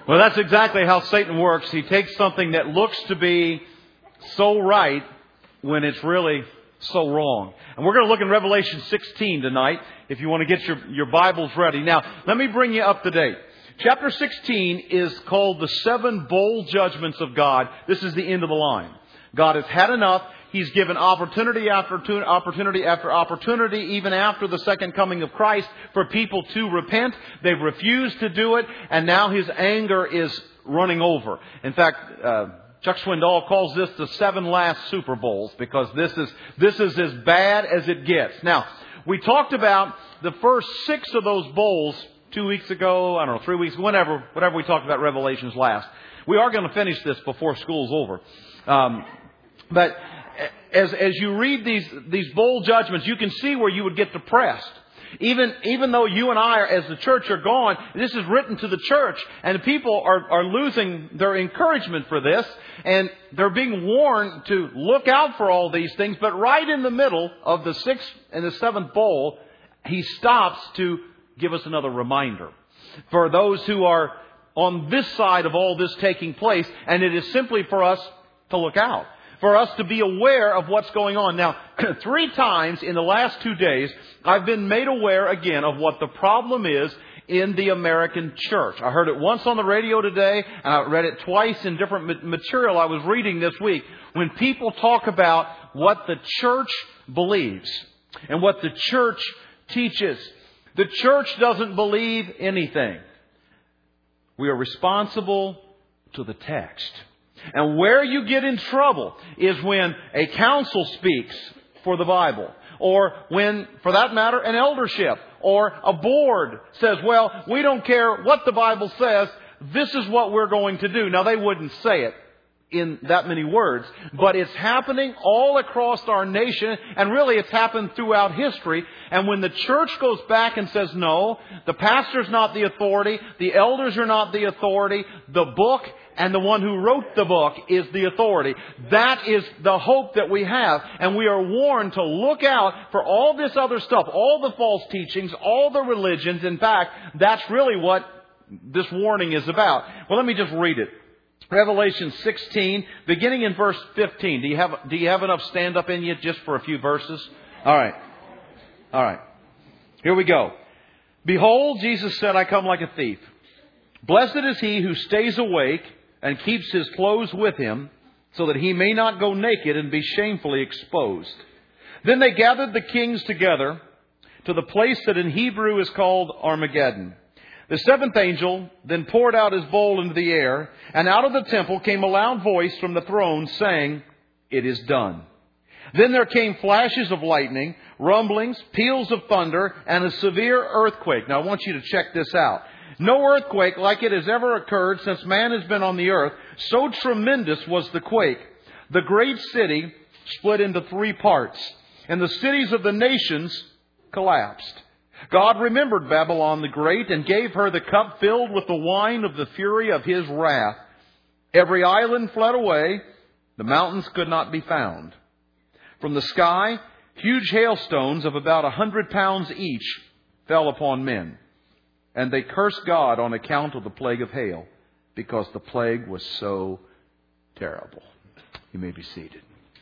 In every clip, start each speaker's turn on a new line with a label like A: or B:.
A: Well, that's exactly how Satan works. He takes something that looks to be so right when it's really so wrong. And we're going to look in Revelation 16 tonight, if you want to get your Bibles ready. Now, let me bring you up to date. Chapter 16 is called the 7 bowl judgments of God. This is the end of the line. God has had enough. He's given opportunity after opportunity after opportunity, even after the second coming of Christ, for people to repent. They've refused to do it, and now His anger is running over. In fact, Chuck Swindoll calls this the 7 last Super Bowls, because this is as bad as it gets. Now, we talked about the first 6 of those bowls 2 weeks ago, 3 weeks, whenever we talked about Revelations last. We are going to finish this before school's over. But as you read these bowl judgments, you can see where you would get depressed. Even though you and I, as the church, are gone, this is written to the church, and people are losing their encouragement for this, and they're being warned to look out for all these things. But right in the middle of the 6th and the 7th bowl, He stops to give us another reminder for those who are on this side of all this taking place, and it is simply for us to look out, for us to be aware of what's going on. Now, 3 times in the last 2 days, I've been made aware again of what the problem is in the American church. I heard it once on the radio today, and I read it twice in different material I was reading this week. When people talk about what the church believes and what the church teaches, the church doesn't believe anything. We are responsible to the text. And where you get in trouble is when a council speaks for the Bible, or when, for that matter, an eldership or a board says, well, we don't care what the Bible says, this is what we're going to do. Now, they wouldn't say it in that many words, but it's happening all across our nation, and really it's happened throughout history. And when the church goes back and says, no, the pastor's not the authority, the elders are not the authority, the book and the one who wrote the book is the authority. That is the hope that we have. And we are warned to look out for all this other stuff, all the false teachings, all the religions. In fact, that's really what this warning is about. Well, let me just read it. Revelation 16, beginning in verse 15. Do you have enough stand up in you just for a few verses? All right. Here we go. Behold, Jesus said, I come like a thief. Blessed is he who stays awake and keeps his clothes with him, so that he may not go naked and be shamefully exposed. Then they gathered the kings together to the place that in Hebrew is called Armageddon. The 7th angel then poured out his bowl into the air, and out of the temple came a loud voice from the throne saying, It is done. Then there came flashes of lightning, rumblings, peals of thunder, and a severe earthquake. Now I want you to check this out. No earthquake like it has ever occurred since man has been on the earth. So tremendous was the quake. The great city split into 3 parts, and the cities of the nations collapsed. God remembered Babylon the Great and gave her the cup filled with the wine of the fury of His wrath. Every island fled away. The mountains could not be found. From the sky, huge hailstones of about 100 pounds each fell upon men. And they cursed God on account of the plague of hail, because the plague was so terrible. You may be seated.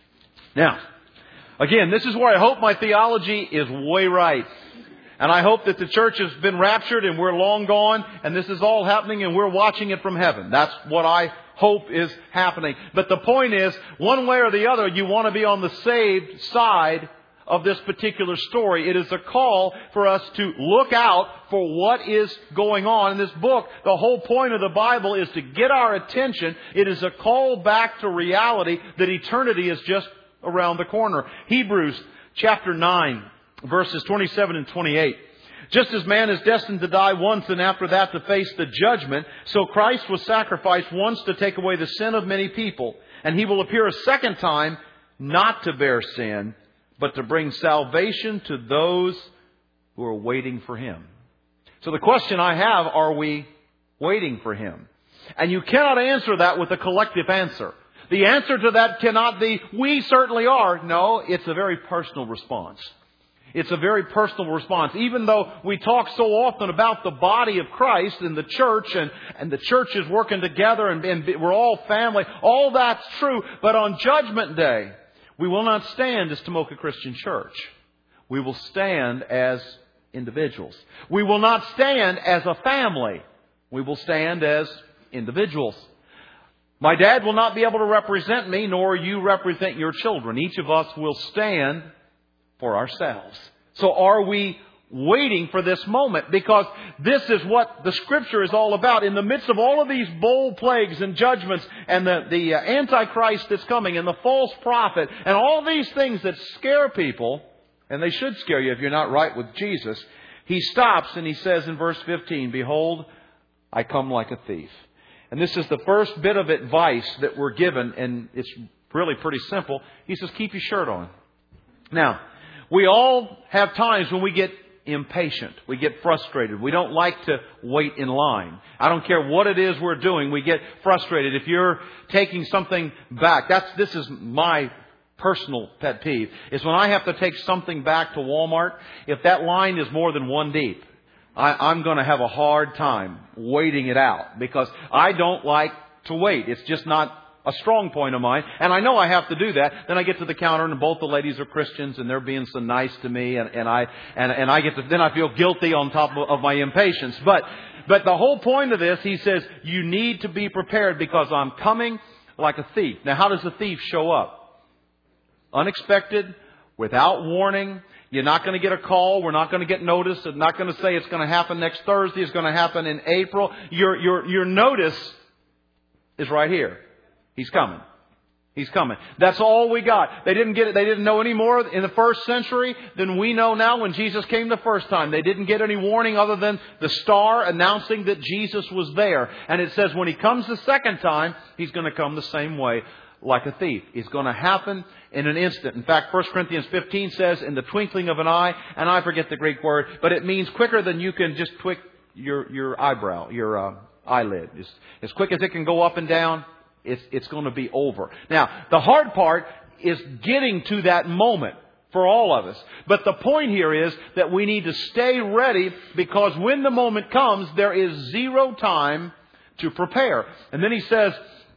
A: Now, again, this is where I hope my theology is way right. And I hope that the church has been raptured and we're long gone, and this is all happening and we're watching it from heaven. That's what I hope is happening. But the point is, one way or the other, you want to be on the saved side of this particular story. It is a call for us to look out for what is going on in this book. The whole point of the Bible is to get our attention. It is a call back to reality that eternity is just around the corner. Hebrews chapter 9, verses 27 and 28. Just as man is destined to die once and after that to face the judgment, so Christ was sacrificed once to take away the sin of many people. And He will appear a second time, not to bear sin, but to bring salvation to those who are waiting for Him. So the question I have, are we waiting for Him? And you cannot answer that with a collective answer. The answer to that cannot be, we certainly are. No, it's a very personal response. It's a very personal response. Even though we talk so often about the body of Christ and the church and the church is working together and we're all family, all that's true. But on Judgment Day, we will not stand as Tomoka Christian Church. We will stand as individuals. We will not stand as a family. We will stand as individuals. My dad will not be able to represent me, nor you represent your children. Each of us will stand for ourselves. So are we waiting for this moment? Because this is what the Scripture is all about. In the midst of all of these bold plagues and judgments and the Antichrist that's coming and the false prophet and all these things that scare people, and they should scare you if you're not right with Jesus, He stops and He says in verse 15, "Behold, I come like a thief." And this is the first bit of advice that we're given, and it's really pretty simple. He says, keep your shirt on. Now, we all have times when we get impatient. We get frustrated. We don't like to wait in line. I don't care what it is we're doing. We get frustrated. If you're taking something back, this is my personal pet peeve, is when I have to take something back to Walmart, if that line is more than one deep, I'm going to have a hard time waiting it out because I don't like to wait. It's just not a strong point of mine. And I know I have to do that. Then I get to the counter and both the ladies are Christians and they're being so nice to me then I feel guilty on top of my impatience. But the whole point of this, he says, you need to be prepared because I'm coming like a thief. Now, how does the thief show up? Unexpected, without warning. You're not going to get a call. We're not going to get notice. It's not going to say it's going to happen next Thursday. It's going to happen in April. Your notice is right here. He's coming. He's coming. That's all we got. They didn't get it. They didn't know any more in the first century than we know now when Jesus came the first time. They didn't get any warning other than the star announcing that Jesus was there. And it says when He comes the second time, He's going to come the same way, like a thief. It's going to happen in an instant. In fact, 1 Corinthians 15 says, in the twinkling of an eye, and I forget the Greek word, but it means quicker than you can just twitch your eyebrow, your eyelid. As quick as it can go up and down, it's going to be over. Now, the hard part is getting to that moment for all of us. But the point here is that we need to stay ready because when the moment comes, there is zero time to prepare. And then he says,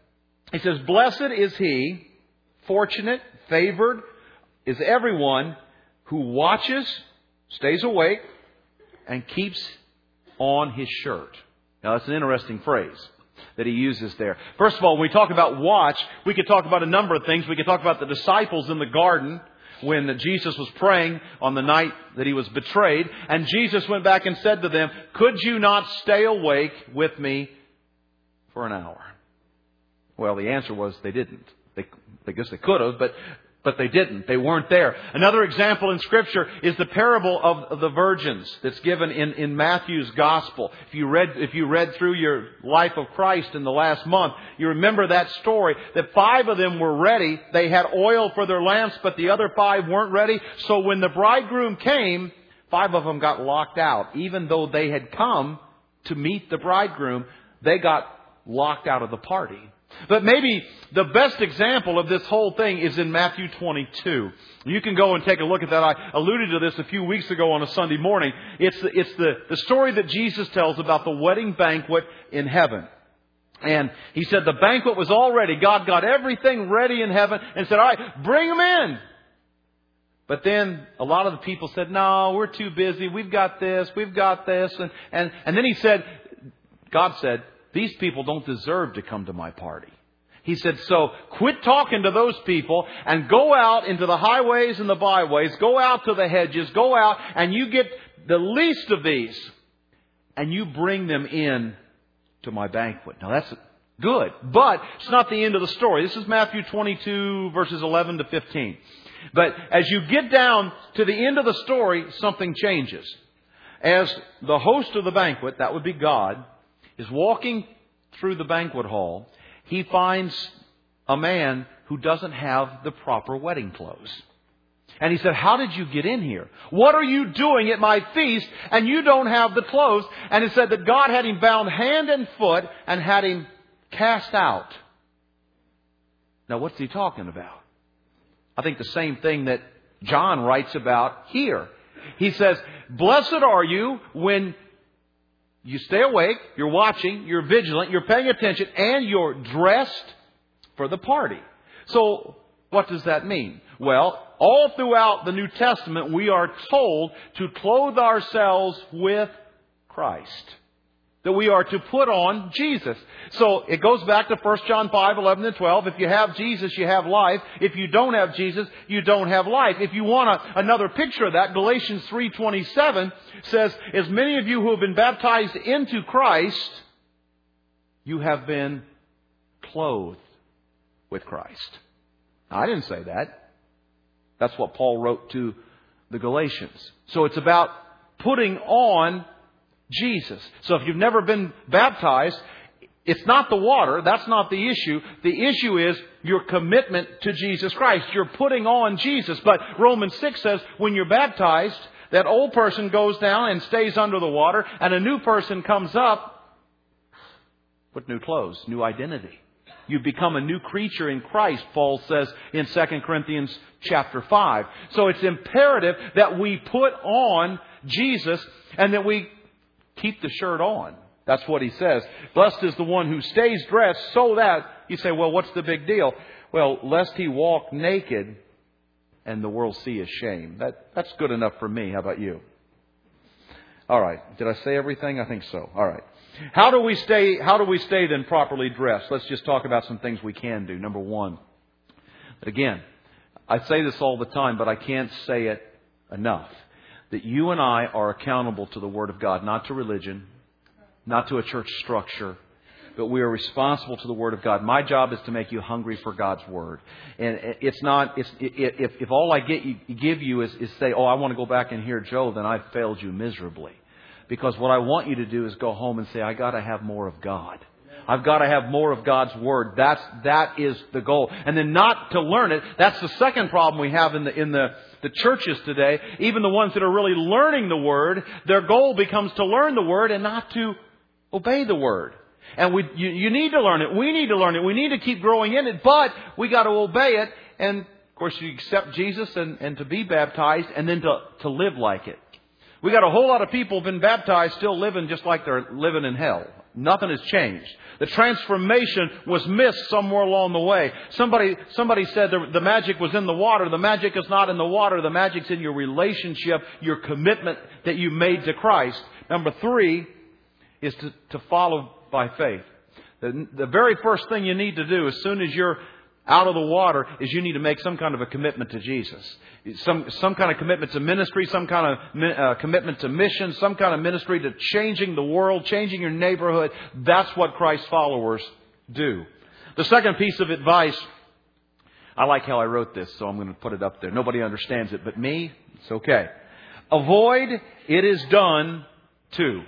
A: blessed is he, fortunate, favored is everyone who watches, stays awake, and keeps on his shirt. Now, that's an interesting phrase that he uses there. First of all, when we talk about watch, we could talk about a number of things. We could talk about the disciples in the garden when Jesus was praying on the night that He was betrayed. And Jesus went back and said to them, could you not stay awake with me for an hour? Well, the answer was they didn't. I guess they could have, but they didn't. They weren't there. Another example in Scripture is the parable of the virgins that's given in Matthew's Gospel. If you read through your life of Christ in the last month, you remember that story that 5 of them were ready. They had oil for their lamps, but the other 5 weren't ready. So when the bridegroom came, 5 of them got locked out. Even though they had come to meet the bridegroom, they got locked out of the party. But maybe the best example of this whole thing is in Matthew 22. You can go and take a look at that. I alluded to this a few weeks ago on a Sunday morning. It's the story that Jesus tells about the wedding banquet in heaven. And He said the banquet was all ready. God got everything ready in heaven and said, all right, bring them in. But then a lot of the people said, no, we're too busy. We've got this. And then God said, these people don't deserve to come to my party. He said, so quit talking to those people and go out into the highways and the byways. Go out to the hedges. Go out and you get the least of these and you bring them in to my banquet. Now that's good, but it's not the end of the story. This is Matthew 22 verses 11 to 15. But as you get down to the end of the story, something changes. As the host of the banquet, that would be God, is walking through the banquet hall, he finds a man who doesn't have the proper wedding clothes. And he said, how did you get in here? What are you doing at my feast and you don't have the clothes? And it said that God had him bound hand and foot and had him cast out. Now, what's he talking about? I think the same thing that John writes about here. He says, blessed are you when you stay awake, you're watching, you're vigilant, you're paying attention, and you're dressed for the party. So, what does that mean? Well, all throughout the New Testament, we are told to clothe ourselves with Christ. That we are to put on Jesus. So it goes back to 1 John 5, 11 and 12. If you have Jesus, you have life. If you don't have Jesus, you don't have life. If you want another picture of that, Galatians 3:27 says, as many of you who have been baptized into Christ, you have been clothed with Christ. Now, I didn't say that. That's what Paul wrote to the Galatians. So it's about putting on Jesus. So if you've never been baptized, it's not the water. That's not the issue. The issue is your commitment to Jesus Christ. You're putting on Jesus. But Romans 6 says when you're baptized, that old person goes down and stays under the water, and a new person comes up with new clothes, new identity. You've become a new creature in Christ, Paul says in 2 Corinthians chapter 5. So it's imperative that we put on Jesus and that we keep the shirt on. That's what he says. Blessed is the one who stays dressed so that, you say, well, what's the big deal? Well, lest he walk naked and the world see his shame. That's good enough for me. How about you? All right. Did I say everything? I think so. All right. How do we stay then properly dressed? Let's just talk about some things we can do. Number one. Again, I say this all the time, but I can't say it enough. That you and I are accountable to the Word of God, not to religion, not to a church structure, but we are responsible to the Word of God. My job is to make you hungry for God's Word. And it's not, if all I give you is say, oh, I want to go back and hear Joe, then I've failed you miserably. Because what I want you to do is go home and say, I got to have more of God. I've got to have more of God's Word. That is the goal. And then not to learn it. That's the second problem we have in the churches today. Even the ones that are really learning the Word, their goal becomes to learn the Word and not to obey the Word. And you need to learn it. We need to learn it. We need to keep growing in it. But we got to obey it. And of course, you accept Jesus and to be baptized and then to live like it. We got a whole lot of people been baptized still living just like they're living in hell. Nothing has changed. The transformation was missed somewhere along the way. Somebody said the magic was in the water. The magic is not in the water. The magic's in your relationship, your commitment that you made to Christ. Number 3 is to follow by faith. The very first thing you need to do as soon as you're out of the water is you need to make some kind of a commitment to Jesus. Some kind of commitment to ministry, some kind of commitment to mission, some kind of ministry to changing the world, changing your neighborhood. That's what Christ's followers do. The second piece of advice, I like how I wrote this, so I'm going to put it up there. Nobody understands it but me. It's okay. Avoid it is done to.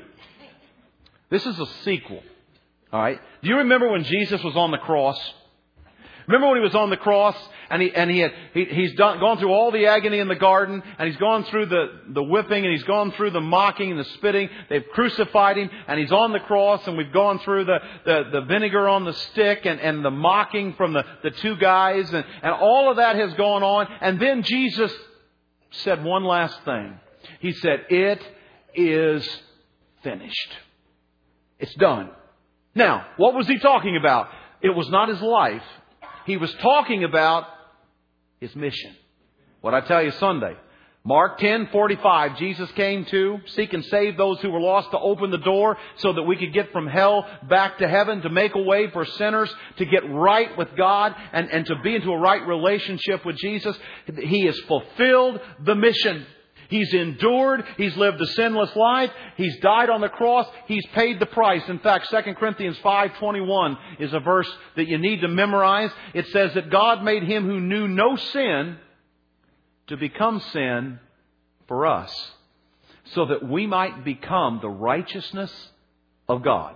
A: This is a sequel. All right. Do you remember when Jesus was on the cross? Remember when he was on the cross and he's gone through all the agony in the garden, and he's gone through the whipping, and he's gone through the mocking and the spitting. They've crucified him, and he's on the cross, and we've gone through the vinegar on the stick and the mocking from the two guys, and all of that has gone on. And then Jesus said one last thing. He said, "It is finished." It's done. Now, what was he talking about? It was not his life. He was talking about his mission. What I tell you Sunday. Mark 10:45, Jesus came to seek and save those who were lost, to open the door so that we could get from hell back to heaven, to make a way for sinners to get right with God and to be into a right relationship with Jesus. He has fulfilled the mission. He's endured. He's lived a sinless life. He's died on the cross. He's paid the price. In fact, 2 Corinthians 5:21 is a verse that you need to memorize. It says that God made Him who knew no sin to become sin for us, so that we might become the righteousness of God.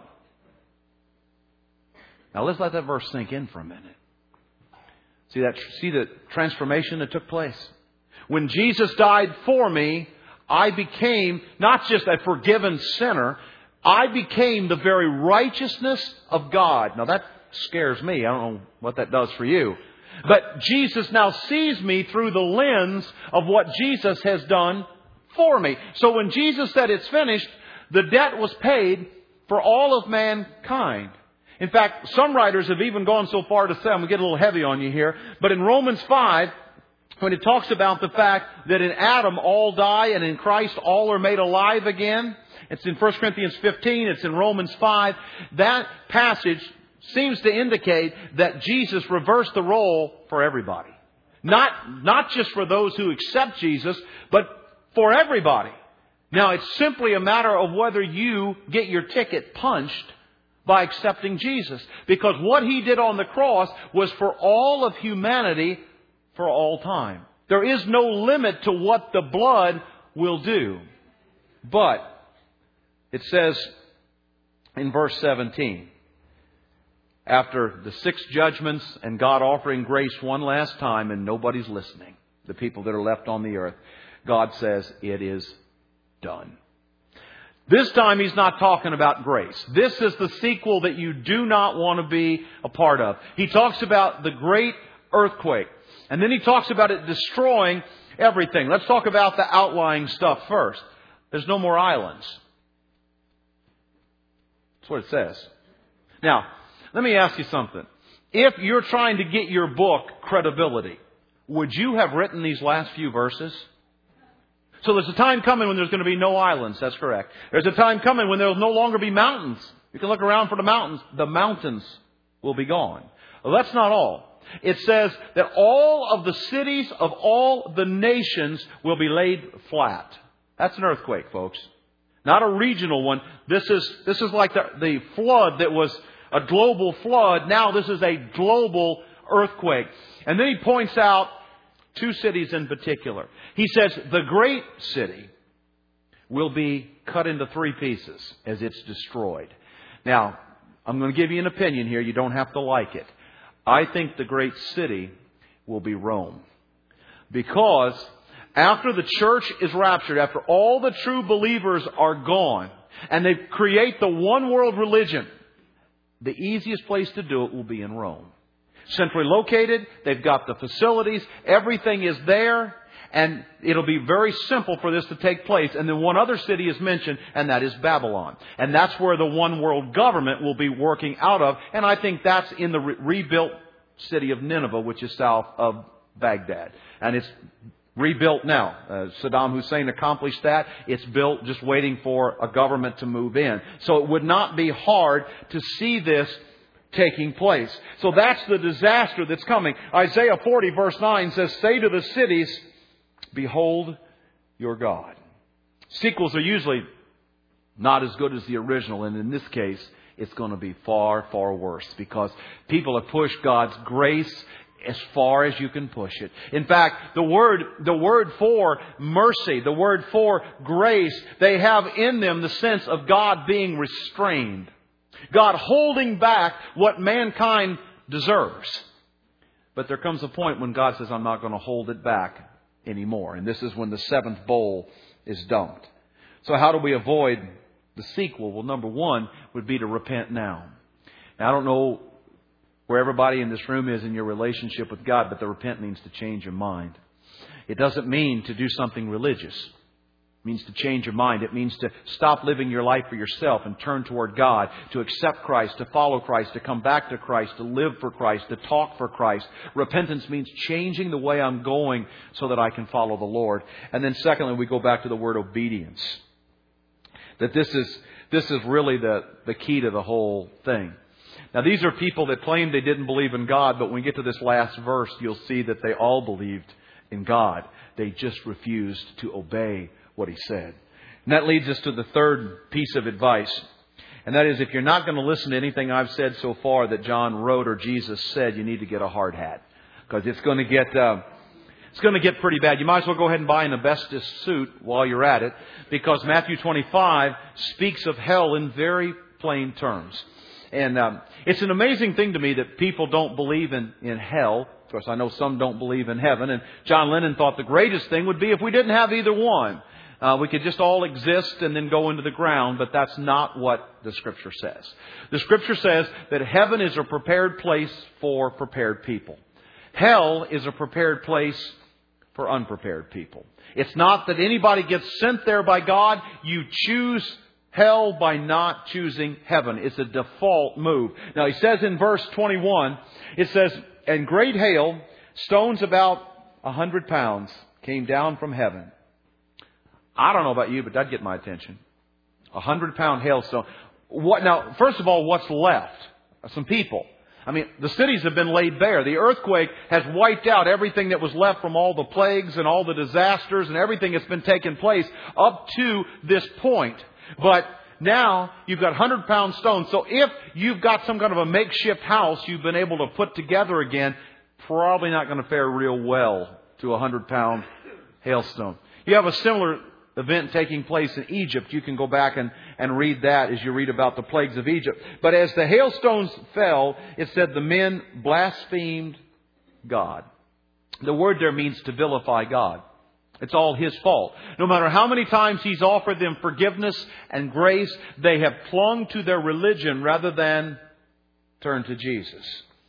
A: Now let's let that verse sink in for a minute. See the transformation that took place? When Jesus died for me, I became not just a forgiven sinner, I became the very righteousness of God. Now that scares me. I don't know what that does for you. But Jesus now sees me through the lens of what Jesus has done for me. So when Jesus said it's finished, the debt was paid for all of mankind. In fact, some writers have even gone so far to say, I'm going to get a little heavy on you here, but in Romans 5, when it talks about the fact that in Adam all die and in Christ all are made alive again, it's in 1 Corinthians 15, it's in Romans 5, that passage seems to indicate that Jesus reversed the role for everybody. Not just for those who accept Jesus, but for everybody. Now, it's simply a matter of whether you get your ticket punched by accepting Jesus. Because what He did on the cross was for all of humanity for all time. There is no limit to what the blood will do. But it says in verse 17, after the 6 judgments and God offering grace one last time and nobody's listening, the people that are left on the earth, God says it is done. This time He's not talking about grace. This is the sequel that you do not want to be a part of. He talks about the great earthquake. And then He talks about it destroying everything. Let's talk about the outlying stuff first. There's no more islands. That's what it says. Now, let me ask you something. If you're trying to get your book credibility, would you have written these last few verses? So there's a time coming when there's going to be no islands. That's correct. There's a time coming when there will no longer be mountains. You can look around for the mountains. The mountains will be gone. Well, that's not all. It says that all of the cities of all the nations will be laid flat. That's an earthquake, folks. Not a regional one. This is like the flood that was a global flood. Now this is a global earthquake. And then he points out 2 cities in particular. He says the great city will be cut into 3 pieces as it's destroyed. Now, I'm going to give you an opinion here. You don't have to like it. I think the great city will be Rome. Because after the church is raptured, after all the true believers are gone, and they create the one world religion, the easiest place to do it will be in Rome. Centrally located, they've got the facilities, everything is there, and it'll be very simple for this to take place. And then one other city is mentioned, and that is Babylon. And that's where the one world government will be working out of, and I think that's in the rebuilt city of Nineveh, which is south of Baghdad. And it's rebuilt now. Saddam Hussein accomplished that. It's built just waiting for a government to move in. So it would not be hard to see this taking place. So that's the disaster that's coming. Isaiah 40 verse 9 says, say to the cities, behold your God. Sequels are usually not as good as the original. And in this case, it's going to be far, far worse. Because people have pushed God's grace as far as you can push it. In fact, the word for mercy, the word for grace, they have in them the sense of God being restrained. God holding back what mankind deserves. But there comes a point when God says, I'm not going to hold it back anymore. And this is when the 7th bowl is dumped. So how do we avoid the sequel? Well, number 1 would be to repent now. Now, I don't know where everybody in this room is in your relationship with God, but the repent means to change your mind. It doesn't mean to do something religious. It means to change your mind. It means to stop living your life for yourself and turn toward God, to accept Christ, to follow Christ, to come back to Christ, to live for Christ, to talk for Christ. Repentance means changing the way I'm going so that I can follow the Lord. And then secondly, we go back to the word obedience. That this is really the key to the whole thing. Now, these are people that claim they didn't believe in God, but when we get to this last verse, you'll see that they all believed in God. They just refused to obey what He said. And that leads us to the third piece of advice. And that is, if you're not going to listen to anything I've said so far that John wrote or Jesus said, you need to get a hard hat. Because it's going to get pretty bad. You might as well go ahead and buy an asbestos suit while you're at it. Because Matthew 25 speaks of hell in very plain terms. And it's an amazing thing to me that people don't believe in hell. Of course, I know some don't believe in heaven. And John Lennon thought the greatest thing would be if we didn't have either one. We could just all exist and then go into the ground. But that's not what the Scripture says. The Scripture says that heaven is a prepared place for prepared people. Hell is a prepared place for unprepared people. It's not that anybody gets sent there by God. You choose hell by not choosing heaven. It's a default move. Now he says in verse 21, it says, and great hail, stones about 100 pounds, came down from heaven. I don't know about you, but that'd get my attention. 100-pound hailstone. Now, first of all, what's left? Some people. I mean, the cities have been laid bare. The earthquake has wiped out everything that was left from all the plagues and all the disasters and everything that's been taking place up to this point. But now you've got 100-pound stones. So if you've got some kind of a makeshift house you've been able to put together again, probably not going to fare real well to a 100-pound hailstone. You have a similar event taking place in Egypt. You can go back and read that as you read about the plagues of Egypt. But as the hailstones fell, it said the men blasphemed God. The word there means to vilify God. It's all His fault. No matter how many times He's offered them forgiveness and grace, they have clung to their religion rather than turn to Jesus.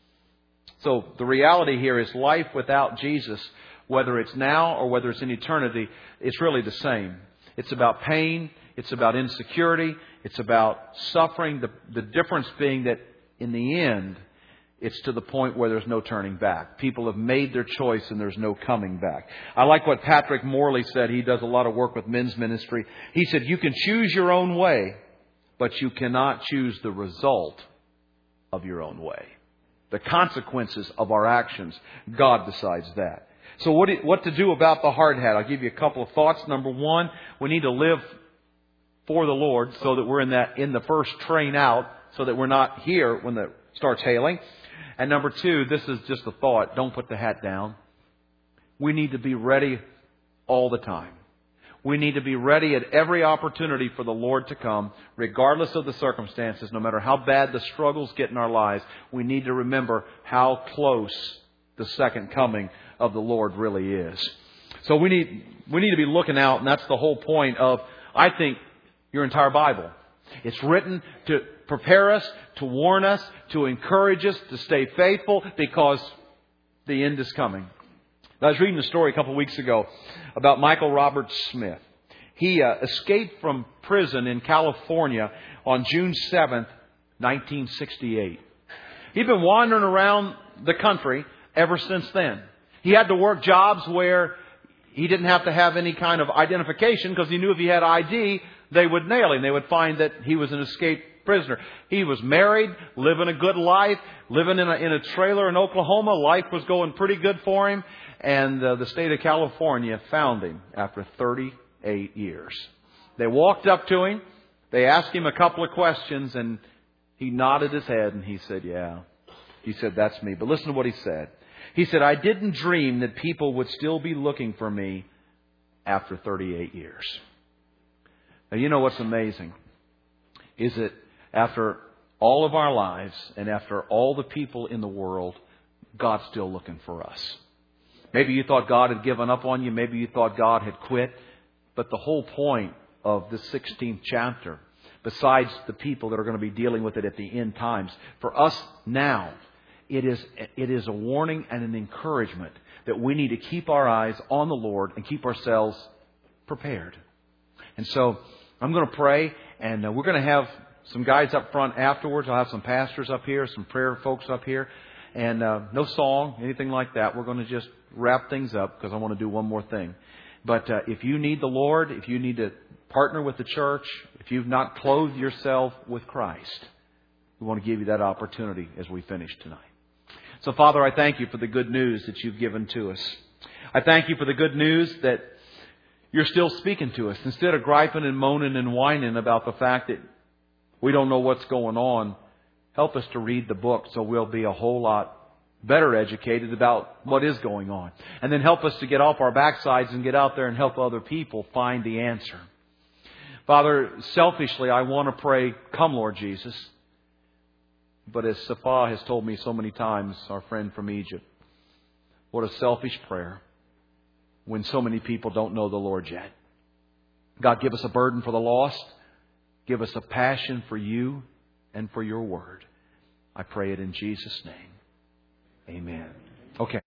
A: So the reality here is life without Jesus, whether it's now or whether it's in eternity, it's really the same. It's about pain. It's about insecurity. It's about suffering. The difference being that in the end, it's to the point where there's no turning back. People have made their choice and there's no coming back. I like what Patrick Morley said. He does a lot of work with men's ministry. He said, you can choose your own way, but you cannot choose the result of your own way. The consequences of our actions, God decides that. So what to do about the hard hat? I'll give you a couple of thoughts. Number one, we need to live for the Lord so that we're in the first train out, so that we're not here when it starts hailing. And number two, this is just a thought. Don't put the hat down. We need to be ready all the time. We need to be ready at every opportunity for the Lord to come, regardless of the circumstances, no matter how bad the struggles get in our lives. We need to remember how close the second coming of the Lord really is. So we need to be looking out, and that's the whole point of, I think, your entire Bible. It's written to prepare us, to warn us, to encourage us, to stay faithful, because the end is coming. I was reading a story a couple of weeks ago about Michael Robert Smith. He escaped from prison in California on June 7th, 1968. He'd been wandering around the country ever since then. He had to work jobs where he didn't have to have any kind of identification, because he knew if he had ID, they would nail him. They would find that he was an escaped prisoner. He was married, living a good life, living in a trailer in Oklahoma. Life was going pretty good for him. And the state of California found him after 38 years. They walked up to him. They asked him a couple of questions, and he nodded his head and he said, yeah. He said, that's me. But listen to what he said. He said, I didn't dream that people would still be looking for me after 38 years. Now, you know what's amazing is that after all of our lives and after all the people in the world, God's still looking for us. Maybe you thought God had given up on you. Maybe you thought God had quit. But the whole point of this 16th chapter, besides the people that are going to be dealing with it at the end times, for us now, it is a warning and an encouragement that we need to keep our eyes on the Lord and keep ourselves prepared. And so I'm going to pray, and we're going to have some guys up front afterwards. I'll have some pastors up here, some prayer folks up here. And no song, anything like that. We're going to just wrap things up because I want to do one more thing. But if you need the Lord, if you need to partner with the church, if you've not clothed yourself with Christ, we want to give you that opportunity as we finish tonight. So, Father, I thank you for the good news that you've given to us. I thank you for the good news that you're still speaking to us. Instead of griping and moaning and whining about the fact that we don't know what's going on, help us to read the book so we'll be a whole lot better educated about what is going on. And then help us to get off our backsides and get out there and help other people find the answer. Father, selfishly, I want to pray, come Lord Jesus. But as Safa has told me so many times, our friend from Egypt, what a selfish prayer when so many people don't know the Lord yet. God, give us a burden for the lost. Give us a passion for you and for your word. I pray it in Jesus' name. Amen. Okay.